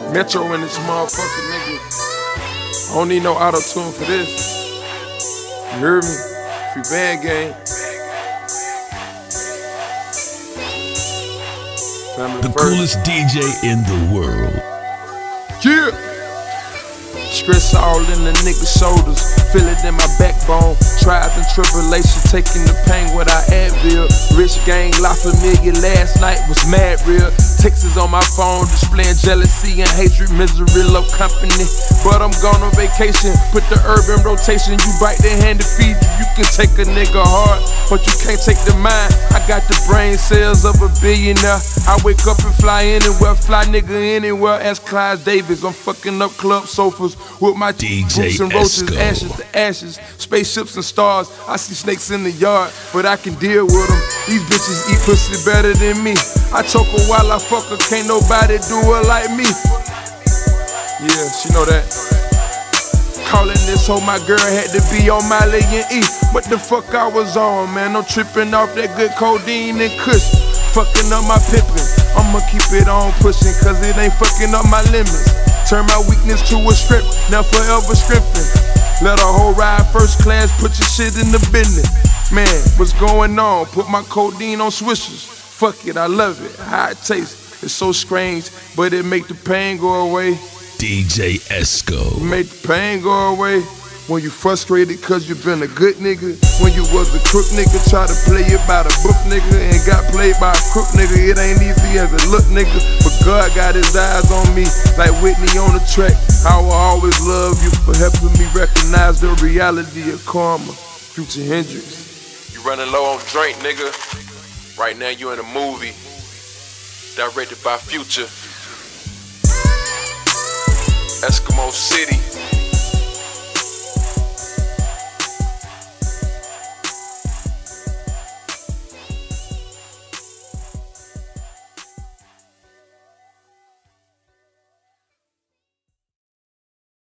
Metro in this motherfucker, nigga. I don't need no auto-tune for this. You heard me? Free band game. Family The first. coolest DJ in the world. Yeah! Stress all in the nigga's shoulders, feel it in my backbone. Trials and tribulations, taking the pain without Advil. Rich gang, La Familia last night was mad real. Texts on my phone, displaying jealousy and hatred, misery, low company. But I'm gone on vacation, put the herb in rotation. You bite the hand to feed you, you can take a nigga hard, but you can't take the mind. I got the brain cells of a billionaire. I wake up and fly anywhere, fly nigga anywhere. Ask Clyde Davis, I'm fucking up club sofas with my DJ boots and roaches, Esco. ashes to ashes, spaceships and stars. I see snakes in the yard, but I can deal with them. These bitches eat pussy better than me. I choke her while I fuck her, can't nobody do her like me. Yeah, she know that. Calling this hoe my girl, had to be on Miley and E. What the fuck I was on, man? I'm tripping off that good codeine and kush. Fucking up my pimpin', I'ma keep it on pushing, cause it ain't fucking up my limits. Turn my weakness to a strip, now forever strengthen. Let a hoe ride first class, put your shit in the business. Man, what's going on? Put my codeine on swishers. Fuck it, I love it, how it tastes. It's so strange, but it make the pain go away. DJ Esco. Make the pain go away. When you frustrated cause you been a good nigga. When you was a crook nigga, try to play it by the book nigga, and got played by a crook nigga. It ain't easy as it look nigga, but God got his eyes on me like Whitney on the track. I will always love you for helping me recognize the reality of karma. Future Hendrix. You running low on drink, nigga. Right now you in a movie directed by Future. Eskimo City.